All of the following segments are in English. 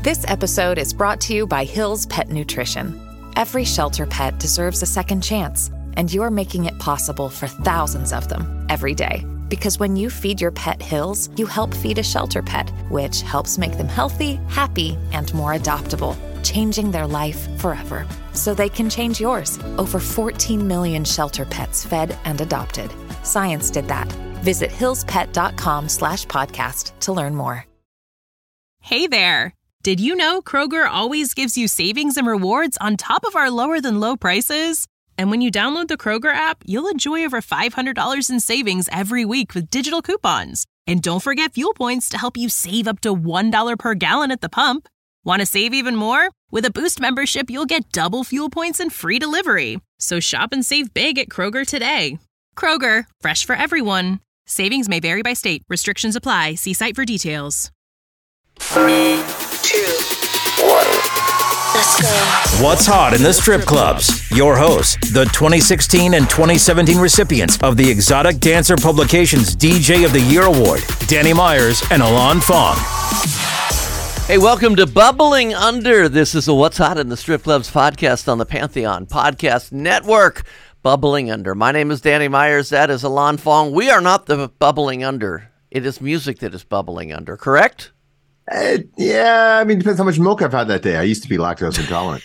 This episode is brought to you by Hill's Pet Nutrition. Every shelter pet deserves a second chance, and you're making it possible for thousands of them every day. Because when you feed your pet Hill's, you help feed a shelter pet, which helps make them healthy, happy, and more adoptable, changing their life forever. So they can change yours. Over 14 million shelter pets fed and adopted. Science did that. Visit hillspet.com/podcast to learn more. Hey there. Did you know Kroger always gives you savings and rewards on top of our lower than low prices? And when you download the Kroger app, you'll enjoy over $500 in savings every week with digital coupons. And don't forget fuel points to help you save up to $1 per gallon at the pump. Want to save even more? With a Boost membership, you'll get double fuel points and free delivery. So shop and save big at Kroger today. Kroger, fresh for everyone. Savings may vary by state. Restrictions apply. See site for details. 3, 2, 1. Let's go. What's hot in the strip clubs? Your hosts, the 2016 and 2017 recipients of the Exotic Dancer Publications DJ of the Year Award, Danny Myers and Alon Fong. Hey, welcome to Bubbling Under. This is a What's Hot in the Strip Clubs podcast on the Pantheon Podcast Network. Bubbling Under. My name is Danny Myers. That is Alon Fong. We are not the bubbling under. It is music that is bubbling under, correct? Yeah, I mean, it depends how much milk I've had that day. I used to be lactose intolerant.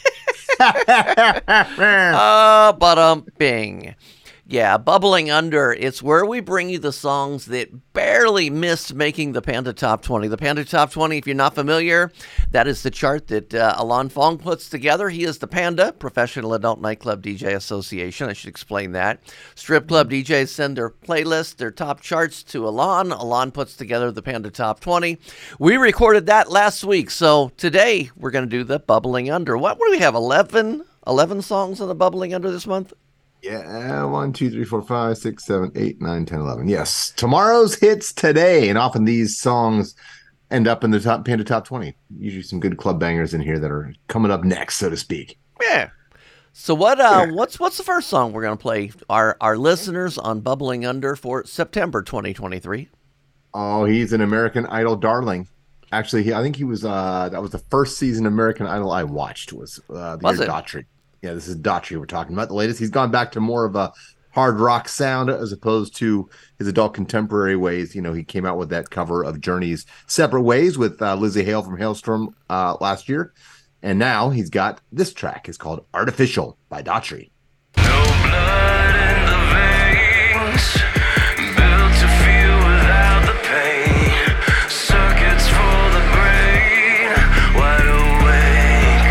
Bing. Yeah, Bubbling Under. It's where we bring you the songs that barely missed making the Panda Top 20. The Panda Top 20, if you're not familiar, that is the chart that Alon Fong puts together. He is the Panda, Professional Adult Nightclub DJ Association. I should explain that. Strip club DJs send their playlists, their top charts to Alon. Alon puts together the Panda Top 20. We recorded that last week, so today we're going to do the Bubbling Under. What do we have, 11 songs on the Bubbling Under this month? Yeah, 1, 2, 3, 4, 5, 6, 7, 8, 9, 10, 11. Yes, tomorrow's hits today, and often these songs end up in the Panda Top 20. Usually some good club bangers in here that are coming up next, so to speak. Yeah. So what's the first song we're going to play our listeners on Bubbling Under for September 2023? Oh, he's an American Idol darling. Actually, I think he was that was the first season American Idol I watched was the year Daughtry. Yeah, this is Daughtry we're talking about, the latest. He's gone back to more of a hard rock sound as opposed to his adult contemporary ways. You know, he came out with that cover of Journey's Separate Ways with Lizzie Hale from Hailstorm last year. And now he's got this track. It's called Artificial by Daughtry. No blood in the veins, built to feel without the pain. Circuits for the brain, wide awake.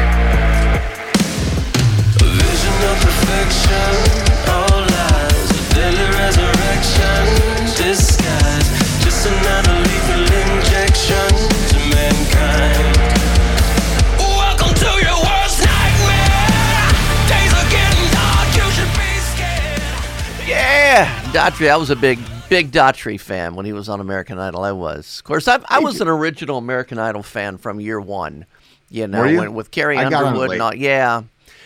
A vision of perfection, all lies. A daily resurrection, disguise. Just another lethal injection to mankind. Welcome to your worst nightmare. Days are getting dark, you should be scared. Yeah, Daughtry. I was a big Daughtry fan when he was on American Idol. I was. Of course, I was an original American Idol fan from year one. You know, Were you? with Carrie I got on Underwood late. and all. Yeah.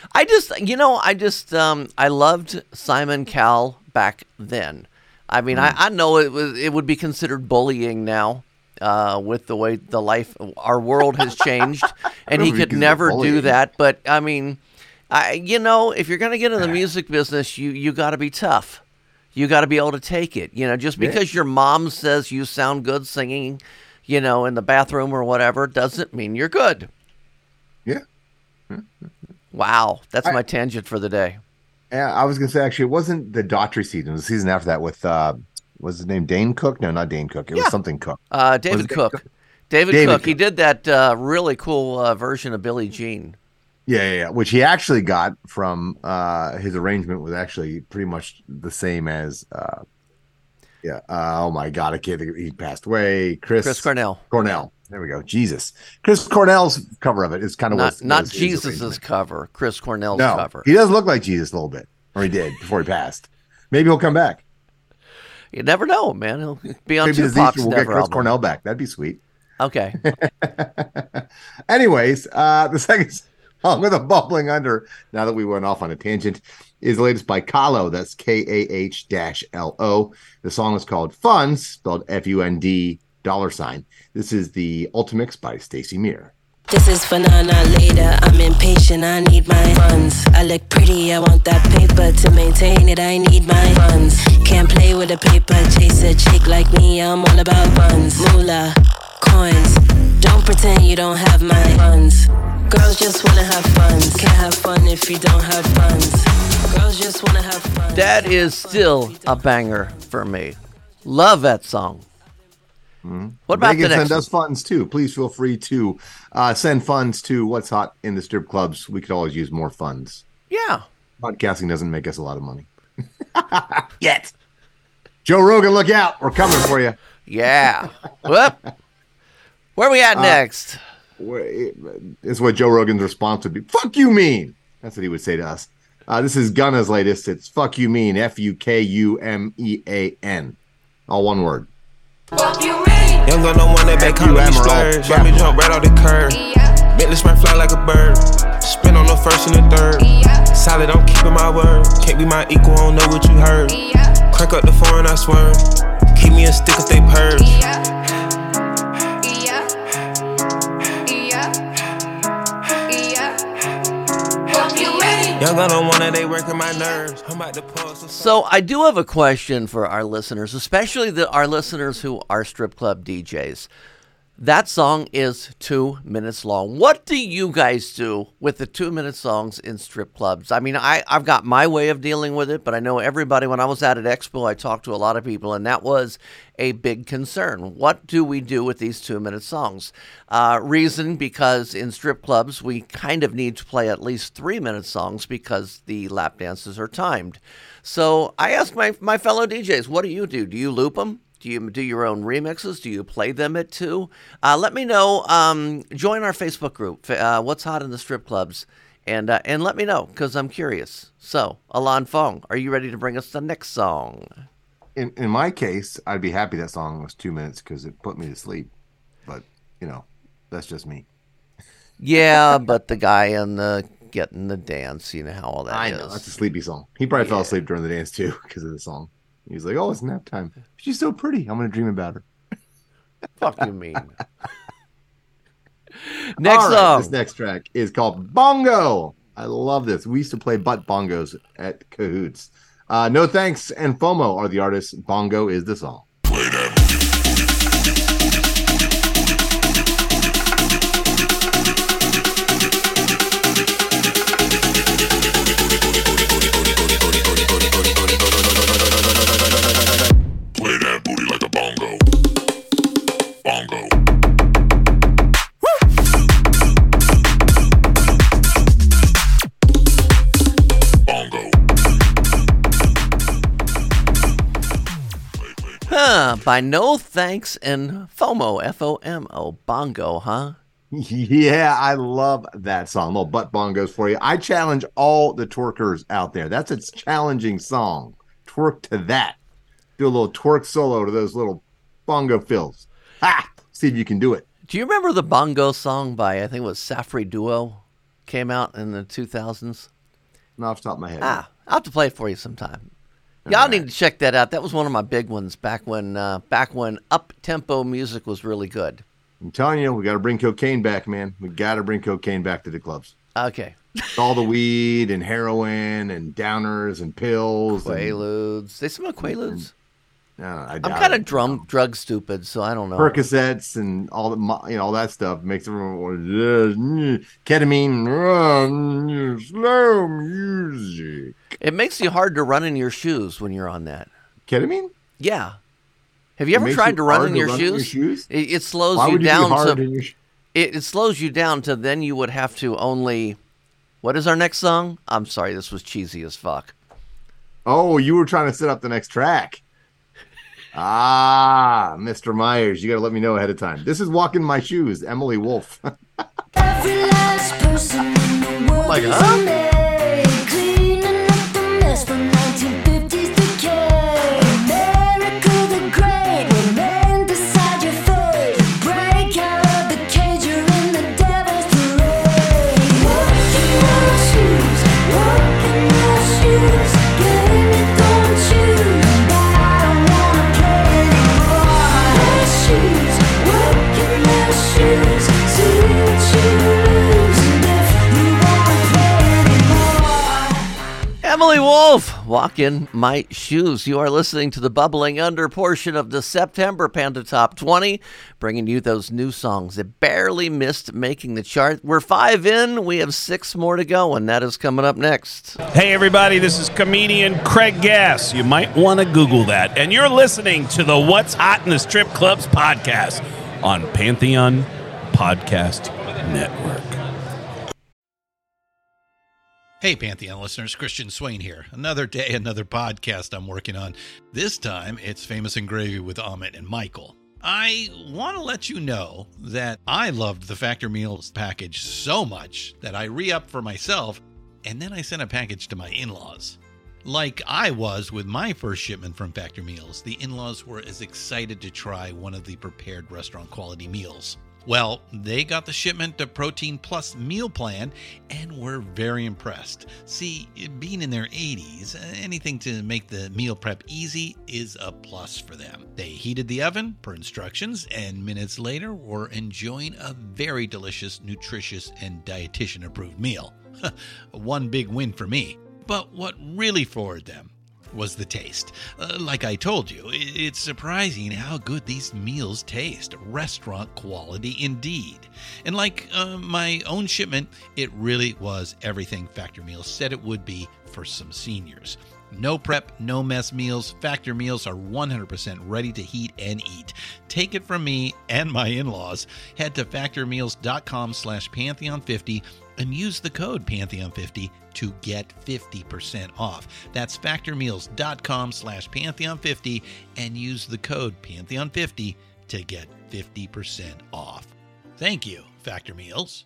I loved Simon Cowell back then. I mean, I know it would be considered bullying now. With the way our world has changed, and he could never do that. But I mean, if you're going to get in the music business, you got to be tough. You got to be able to take it. You know, just because your mom says you sound good singing, in the bathroom or whatever, doesn't mean you're good. Yeah. Wow, that's my tangent for the day. Yeah, I was going to say, actually, it wasn't the Daughtry season. It was the season after that with, was his name Dane Cook? No, not Dane Cook. It was something Cook. David Cook. David Cook. He did that really cool version of Billie Jean. Yeah. Which he actually got from his arrangement was actually pretty much the same as, oh my God, I can't think of, he passed away. Chris Cornell. There we go. Jesus. Chris Cornell's cover of it is kind of not Jesus's cover. Chris Cornell's cover. He does look like Jesus a little bit, or he did before he passed. Maybe he'll come back. You never know, man. He'll be on Maybe Tupac's we'll Never get Chris album. Cornell back. That'd be sweet. Okay. Anyways, the second song with a bubbling under, now that we went off on a tangent, is the latest by Kahlo. That's KAH-LO. The song is called Fun, spelled FUND $. This is the Ultimix by Stacey Meir. This is for now, not later. I'm impatient, I need my funds. I look pretty, I want that paper to maintain it. I need my funds. Can't play with a paper chaser. Chick like me, I'm all about funds. Moolah, coins. Don't pretend you don't have my funds. Girls just wanna have fun. Can't have fun if you don't have funds. Girls just wanna have fun. That is still a banger for me. Love that song. What about they the can next send us funds too. Please feel free to send funds to What's Hot in the Strip Clubs. We could always use more funds. Yeah. Podcasting doesn't make us a lot of money. Yet. Joe Rogan, look out. We're coming for you. Yeah. Whoop. Where are we at next? It's what Joe Rogan's response would be. Fuck you mean. That's what he would say to us. This is Gunna's latest. It's Fuck You Mean. Fukumean. All one word. Fuck you mean. Young gun don't want that back, call me splurge. Let me jump right off the curb. Bentley sprint fly like a bird. Spin on the first and the third. Solid, I'm keeping my word. Can't be my equal, I don't know what you heard. Crack up the phone, I swear. Keep me a stick if they purge. Young gun don't want that, they working my nerves. I'm about to pause. So I do have a question for our listeners, especially our listeners who are strip club DJs. That song is 2 minutes long. What do you guys do with the 2-minute songs in strip clubs? I mean, I've got my way of dealing with it, but I know everybody, when I was out at Expo, I talked to a lot of people, and that was a big concern. What do we do with these 2-minute songs? Reason, because in strip clubs, we kind of need to play at least 3-minute songs because the lap dances are timed. So I asked my fellow DJs, what do you do? Do you loop them? Do you do your own remixes? Do you play them at 2? Let me know. Join our Facebook group, What's Hot in the Strip Clubs, and let me know, because I'm curious. So, Alan Fong, are you ready to bring us the next song? In my case, I'd be happy that song was 2 minutes because it put me to sleep. But, that's just me. Yeah, but the guy getting the dance, you know how all that is. I know, that's a sleepy song. He probably fell asleep during the dance, too, because of the song. He's like, oh, it's nap time. She's so pretty. I'm going to dream about her. Fuck you mean. Next song. This next track is called Bongo. I love this. We used to play butt bongos at Cahoots. No Thanks and FOMO are the artists. Bongo is the song. Play that. By No Thanks and FOMO, FOMO, Bongo, huh? Yeah, I love that song. Little butt bongos for you. I challenge all the twerkers out there. That's a challenging song. Twerk to that. Do a little twerk solo to those little bongo fills. Ha! See if you can do it. Do you remember the bongo song by, I think it was Safri Duo? Came out in the 2000s? Not off the top of my head. I'll have to play it for you sometime. Y'all need to check that out. That was one of my big ones back when up-tempo music was really good. I'm telling you, we got to bring cocaine back, man. We got to bring cocaine back to the clubs. Okay. All the weed and heroin and downers and pills. Quaaludes. They smell Quaaludes? I'm kind of drug stupid, so I don't know. Percocets and all that stuff makes everyone want ketamine, slow music. It makes you hard to run in your shoes when you're on that. Ketamine? Yeah. Have you ever tried to run in your shoes? It slows Why you would down. Be hard in your it slows you down to then you would have to only. What is our next song? I'm sorry, this was cheesy as fuck. Oh, you were trying to set up the next track. Mr. Myers, you got to let me know ahead of time. This is Walk in My Shoes, Emily Wolf. Every last person in the world Like, is huh? a maid, cleaning up the mess from 1950s decay. America the Great, remain beside your fate. Break out of the cage, you're in the devil's parade. Walk in my shoes, walk in my shoes. Baby, don't choose, I don't wanna play anymore. My shoes, walk in my shoes, see what you Emily Wolf, Walk in My Shoes. You are listening to the Bubbling Under portion of the September Panda Top 20, bringing you those new songs that barely missed making the chart. We're 5 in. We have 6 more to go, and that is coming up next. Hey, everybody. This is comedian Craig Gass. You might want to Google that. And you're listening to the What's Hot in the Strip Clubs podcast on Pantheon Podcast Network. Hey, Pantheon listeners, Christian Swain here. Another day, another podcast I'm working on. This time, it's Famous and Gravy with Amit and Michael. I want to let you know that I loved the Factor Meals package so much that I re-upped for myself, and then I sent a package to my in-laws. Like I was with my first shipment from Factor Meals, the in-laws were as excited to try one of the prepared restaurant quality meals. Well, they got the shipment to Protein Plus meal plan and were very impressed. See, being in their 80s, anything to make the meal prep easy is a plus for them. They heated the oven per instructions and minutes later were enjoying a very delicious, nutritious, and dietitian-approved meal. One big win for me. But what really floored them was the taste. Like I told you, it's surprising how good these meals taste. Restaurant quality indeed. And like my own shipment, it really was everything Factor Meals said it would be for some seniors. No prep, no mess meals. Factor Meals are 100% ready to heat and eat. Take it from me and my in-laws. Head to factormeals.com/Pantheon50 and use the code Pantheon50 to get 50% off. That's factormeals.com/Pantheon50 and use the code Pantheon50 to get 50% off. Thank you, Factor Meals.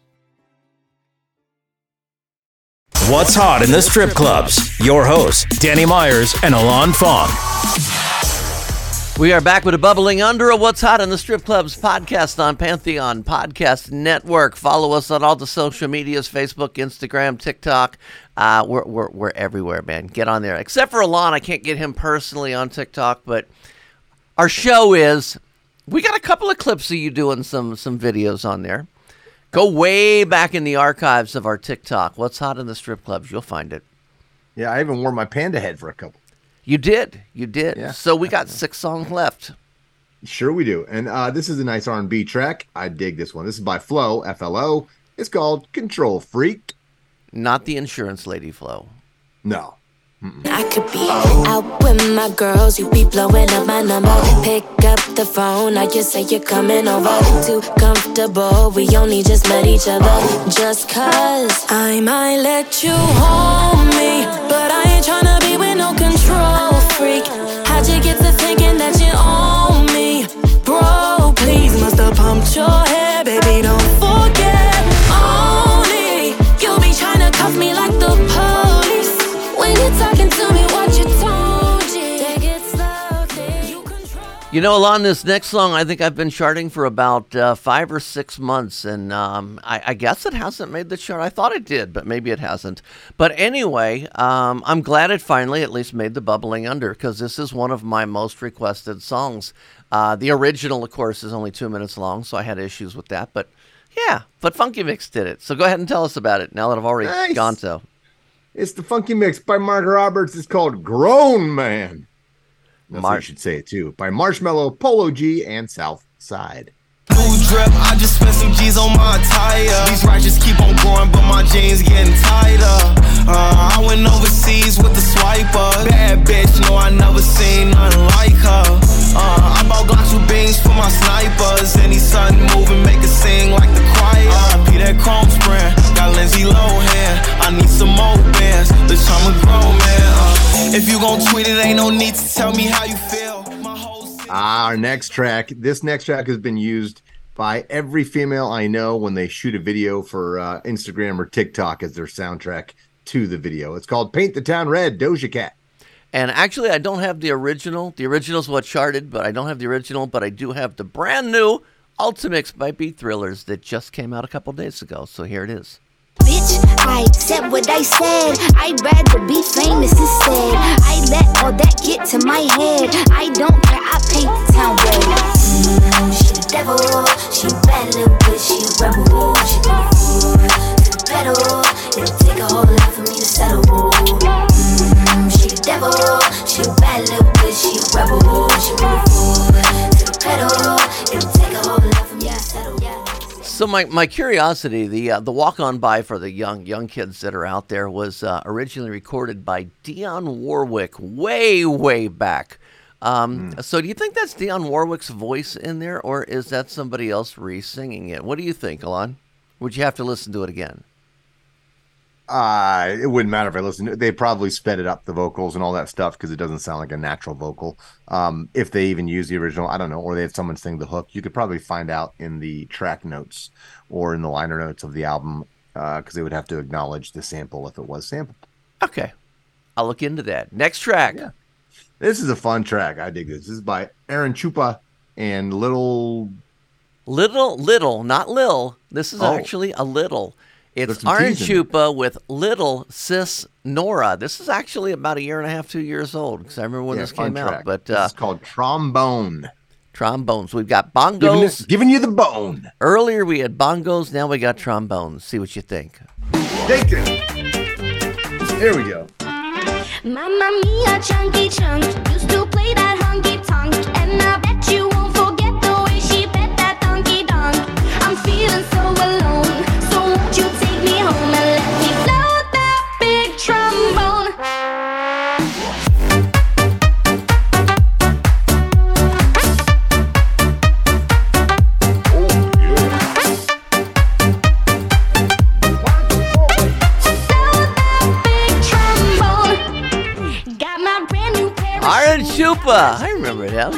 What's hot in the strip clubs? Your hosts, Danny Myers and Alon Fong. We are back with a Bubbling Under, a What's Hot in the Strip Clubs podcast on Pantheon Podcast Network. Follow us on all the social medias, Facebook, Instagram, TikTok. We're everywhere, man. Get on there. Except for Alon, I can't get him personally on TikTok, but our show is, we got a couple of clips of you doing some videos on there. Go way back in the archives of our TikTok. What's Hot in the Strip Clubs? You'll find it. Yeah, I even wore my panda head for a couple. You did. Yeah. So we got 6 songs left. Sure we do. And this is a nice R&B track. I dig this one. This is by Flo, F-L-O. It's called Control Freak. Not the insurance lady Flo. No. I could be out with my girls, you be blowing up my number. Pick up the phone, I just say you're coming over. Too comfortable, we only just met each other. Just cause I might let you hold me, but I ain't tryna be with no control freak. How'd you get to thinking that you own me? Bro, please, must've pumped your head, baby, don't forget. Only, you'll be tryna cuff me like the police. When you're talking to me, what you told you. You know, Alon, this next song, I think I've been charting for about 5 or 6 months, and I guess it hasn't made the chart. I thought it did, but maybe it hasn't. But anyway, I'm glad it finally at least made the Bubbling Under, because this is one of my most requested songs. The original, of course, is only 2 minutes long, so I had issues with that. But yeah, but Funky Mix did it. So go ahead and tell us about it now that I've already gone to. It's the Funky Mix by Mark Roberts. It's called Grown Man. That's what you should say it too. By Marshmello, Polo G, and South Side. New drip, I just spent some G's on my attire. These righteous keep on going, but my jeans getting tighter. I went overseas with the swiper. Bad bitch, no, I never seen nothing like her. I bought Glocks with beans for my snipers. Any sudden moving, make it sing like the choir. P that chrome sprint, got Lindsay Lohan. I need some more bands, let's try to grow, man. If you gon' tweet it, ain't no need to tell me how you feel. Our next track. This next track has been used by every female I know when they shoot a video for Instagram or TikTok as their soundtrack to the video. It's called Paint the Town Red, Doja Cat. And actually, I don't have the original. The original's what charted, but I don't have the original. But I do have the brand new Ultimix by Beat Thrillers that just came out a couple days ago. So here it is. Bitch, I said what I said. I'd rather be famous instead. I let all that get to my head. I don't care, I paint the town red. She the devil, she a bad little bitch, she a rebel. She been a fool to the pedal. It'll take a whole lot for me to settle. So my curiosity, the Walk On By for the young kids that are out there was originally recorded by Dionne Warwick way back. So do you think that's Dionne Warwick's voice in there, or is that somebody else re-singing it? What do you think, Alon? Would you have to listen to it again? It wouldn't matter if I listened. They probably sped it up, the vocals and all that stuff, because it doesn't sound like a natural vocal. If they even use the original, I don't know, or they had someone sing the hook. You could probably find out in the track notes or in the liner notes of the album, because they would have to acknowledge the sample if it was sampled. Okay, I'll look into that. Next track. Yeah. This is a fun track. I dig this. This is by Aaron Chupa and Little, not Lil. This is actually a Little. It's Aaron Chupa with Little Sis Nora. This is actually about a year and a half, 2 years old, because I remember when this came out. But it's called Trombone. Trombones. We've got bongos. Giving you the bone. Earlier we had bongos. Now we got trombones. See what you think. Take it. Here we go. Mamma mia, chunky chunk used to play that honky tonk, and I bet you won't forget the way she bet that donkey donk. I'm feeling so alone, so won't you take me home and let me float that big trombone? Aaron Chupa. I remember him.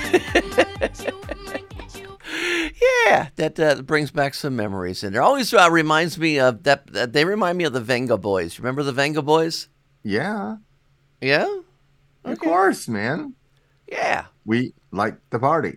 Yeah, that brings back some memories. And it always reminds me of that. They remind me of the Venga Boys. Remember the Venga Boys? Yeah. Yeah? Okay. Of course, man. Yeah. We like the party.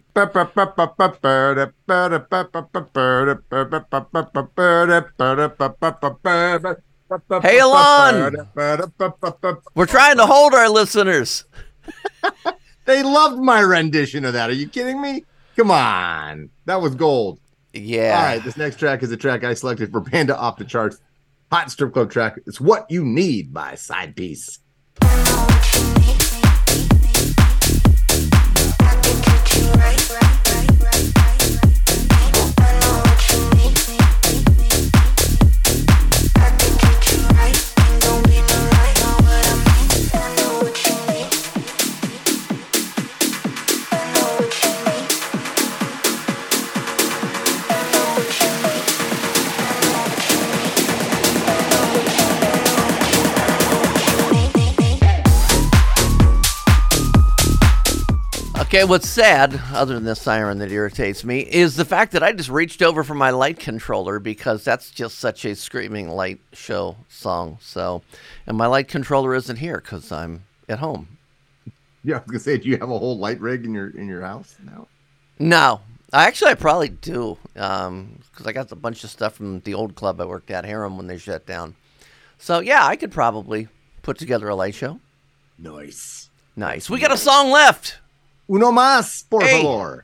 Hey, Alon! We're trying to hold our listeners. They loved my rendition of that. Are you kidding me? Come on. That was gold. Yeah. All right, this next track is a track I selected for Panda Off the Charts. Hot strip club track. It's What You Need by Side Piece. Okay, what's sad, other than the siren that irritates me, is the fact that I just reached over for my light controller, because that's just such a screaming light show song. So, and my light controller isn't here because I'm at home. Yeah, I was gonna say, do you have a whole light rig in your house now? No, I probably do, because I got a bunch of stuff from the old club I worked at, Harem, when they shut down. So yeah, I could probably put together a light show. Nice. We got a song left. Uno más, por favor.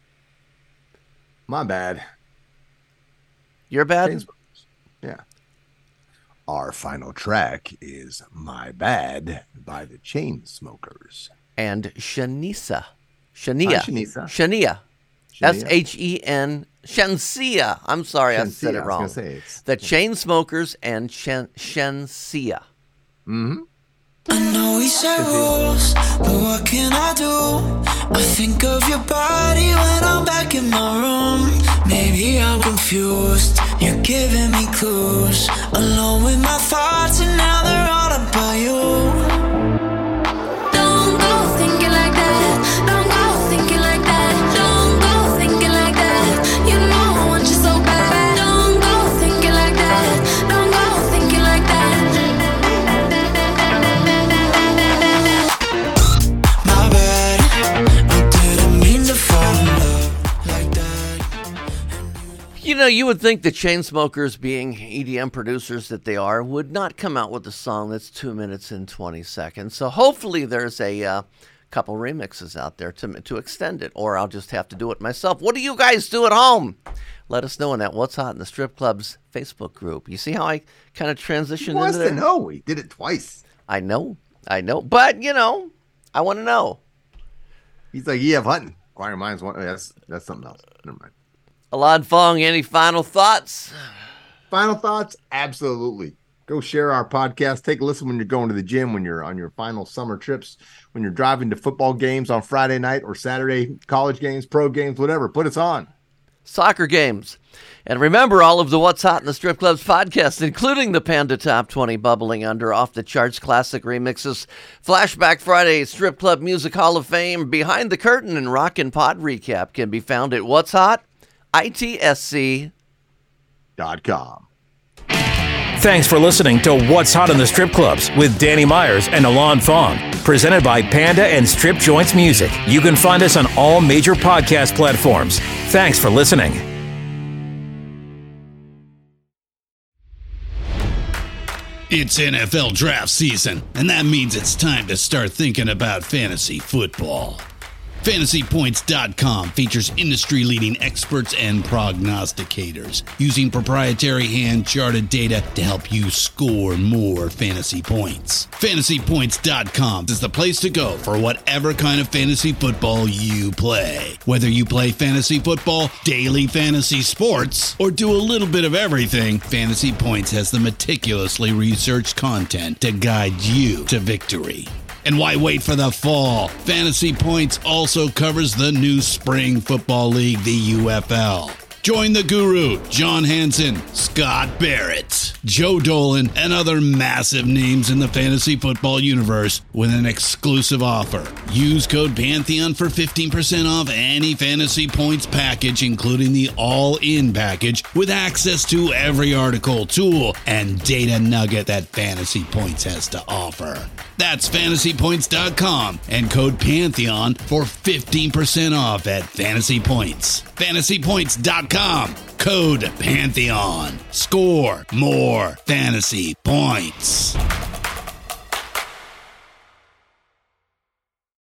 My bad. You're bad? Yeah. Our final track is My Bad by the Chainsmokers. And Shania. Shania. S-H-E-N. Shensia. I'm sorry, I said it wrong. The Chainsmokers and Shensia. Mm-hmm. I know we set rules, but what can I do? I think of your body when I'm back in my room. Maybe I'm confused, you're giving me clues. Alone with my thoughts and now they're all about you. Don't go thinking like that. Don't go thinking like that. Don't go thinking like that. You know I want you so bad. Don't go thinking like that. Don't go thinking like that. My bad, I didn't mean to fall in love like that. You know, you would think the Chainsmokers, being EDM producers that they are, would not come out with a song that's 2 minutes and 20 seconds. So hopefully there's a couple remixes out there to extend it, or I'll just have to do it myself. What do you guys do at home? Let us know in that What's Hot in the Strip Club's Facebook group. You see how I kind of transitioned into there? No, we did it twice. I know. But, you know, I want to know. He's like, E.F. Hutton. Inquiring Minds. That's something else. Never mind. Alon Fong, any final thoughts? Final thoughts? Absolutely. Go share our podcast. Take a listen when you're going to the gym, when you're on your final summer trips, when you're driving to football games on Friday night or Saturday, college games, pro games, whatever. Put us on. Soccer games. And remember, all of the What's Hot in the Strip Clubs podcasts, including the Panda Top 20 Bubbling Under, Off the Charts classic remixes, Flashback Friday, Strip Club Music Hall of Fame, Behind the Curtain, and Rockin' Pod Recap can be found at What's Hot, ITSC.com. Thanks for listening to What's Hot in the Strip Clubs with Danny Myers and Alon Fong, presented by Panda and Strip Joints Music. You can find us on all major podcast platforms. Thanks for listening. It's NFL draft season, and that means it's time to start thinking about fantasy football. FantasyPoints.com features industry-leading experts and prognosticators using proprietary hand-charted data to help you score more fantasy points. FantasyPoints.com is the place to go for whatever kind of fantasy football you play. Whether you play fantasy football, daily fantasy sports, or do a little bit of everything, Fantasy Points has the meticulously researched content to guide you to victory. And why wait for the fall? Fantasy Points also covers the new spring football league, the UFL. Join the guru, John Hansen, Scott Barrett, Joe Dolan, and other massive names in the fantasy football universe with an exclusive offer. Use code Pantheon for 15% off any Fantasy Points package, including the all-in package, with access to every article, tool, and data nugget that Fantasy Points has to offer. That's FantasyPoints.com and code Pantheon for 15% off at Fantasy Points. FantasyPoints.com, code Pantheon. Score more fantasy points.